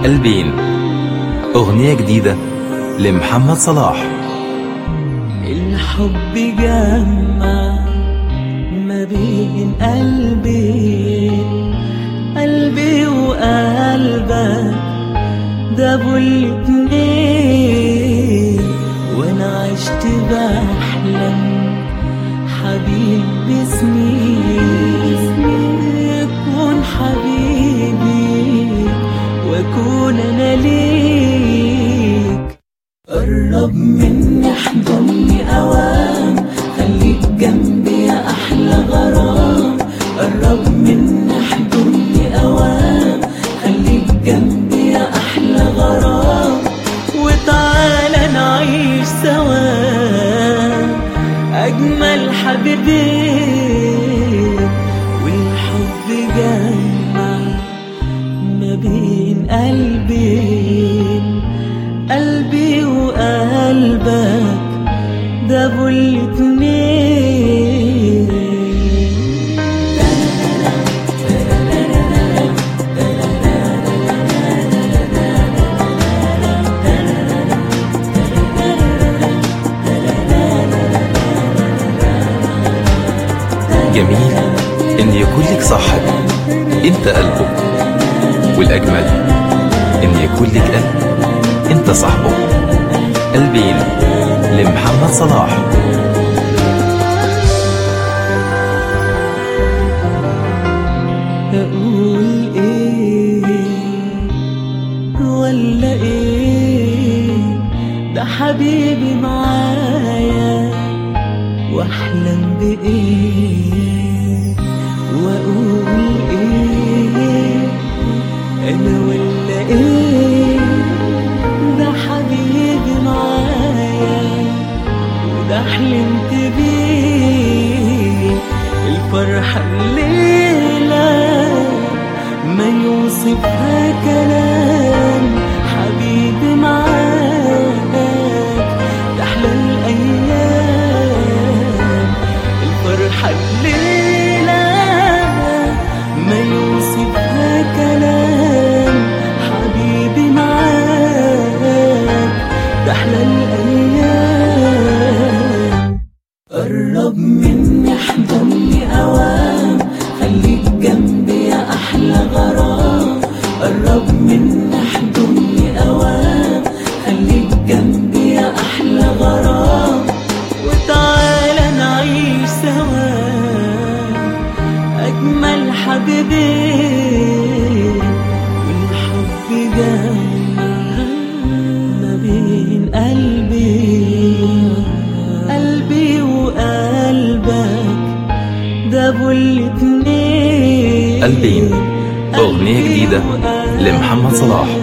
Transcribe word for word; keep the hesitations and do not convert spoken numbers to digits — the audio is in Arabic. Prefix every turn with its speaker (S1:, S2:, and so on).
S1: قلبين، أغنية جديدة لمحمد صلاح.
S2: الحب جمع ما بين قلبين، قلبي وقلبك دابوا الاتنين، وانا عشت بحلم حبيبي سنين يكون حبيبي واكون انا ليك. قرب مني احضني اوام، خليك جنبي يا احلى غرام. قرب مني احضني اوام، خليك جنبي يا احلى غرام. وتعالى نعيش سوا اجمل حبيبين، والحب جمع ما بين قلبين، قلبي وقلبك دابوا الاتنين.
S1: جميل إن يكون لك صاحب أنت قلبه، والأجمل إن يكون لك قلب أنت صاحبه. قلبين لمحمد صلاح.
S2: أقول إيه ولا إيه، ده حبيبي معايا واحلم بايه. واقول ايه انا ولا ايه، ده حبيبي معايا وده حلمت بيه. الفرحة الليلة ما يوصفها كلام، حبيبي معاك تحلى الايام. الفرحة الليلة ما يوصفها كلام، حبيبي معاك تحلى الأيام. قرب مني احضني أوام، خليك جنبي يا أحلى غرام. قرب مني احضني أوام، خليك جنبي يا أحلى غرام. وتعالى نعيش سوا أجمل حبيبين، والحب جمع ما بين قلبي، قلبي وقلبك دابوا الاتنين.
S1: قلبين، أغنية جديدة لمحمد صلاح.